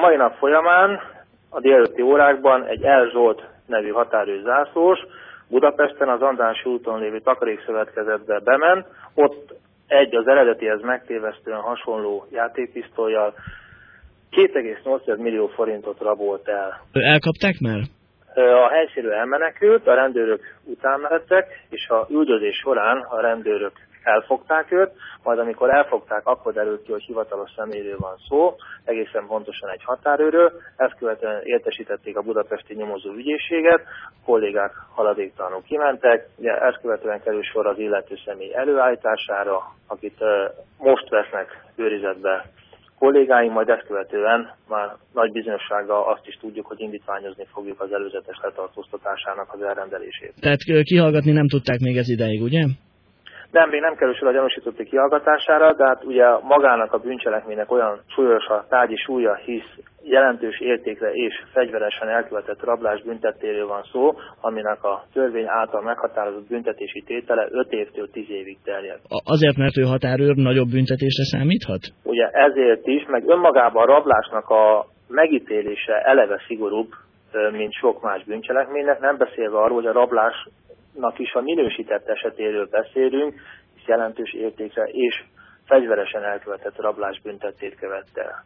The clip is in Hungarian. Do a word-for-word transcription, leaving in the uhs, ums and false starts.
mai nap folyamán a délelőtti órákban egy El Zsolt nevű határőr zászlós Budapesten az Andrássy úton lévő takarékszövetkezetbe bement, ott egy az eredetihez megtévesztően hasonló játékpisztollyal két egész nyolc millió forintot rabolt el. Elkapták már? A helyszínről elmenekült, a rendőrök utána lettek, és a üldözés során a rendőrök elfogták őt, majd amikor elfogták, akkor derült ki, hogy hivatalos személyről van szó, egészen pontosan egy határőről, ezt követően értesítették a budapesti nyomozó ügyészséget, a kollégák haladéktalanul kimentek, ugye ezt követően kerül sor az illető személy előállítására, akit most vesznek őrizetbe kollégáim, majd ezt követően már nagy bizonyossággal azt is tudjuk, hogy indítványozni fogjuk az előzetes letartóztatásának az elrendelését. Tehát kihallgatni nem tudták még ez ideig, ugye? Nem, még nem kerül sor a gyanúsítotti kihallgatására, de hát ugye magának a bűncselekménynek olyan súlyos a tárgyi súlya, hisz jelentős értékre és fegyveresen elkövetett rablás büntettéről van szó, aminek a törvény által meghatározott büntetési tétele öt évtől tíz évig terjed. Azért, mert ő határőr, nagyobb büntetésre számíthat? Ugye ezért is, meg önmagában a rablásnak a megítélése eleve szigorúbb, mint sok más bűncselekménynek, nem beszélve arról, hogy a rablásnak is a minősített esetéről beszélünk, hisz jelentős értékre és fegyveresen elkövetett rablás büntettét követte el.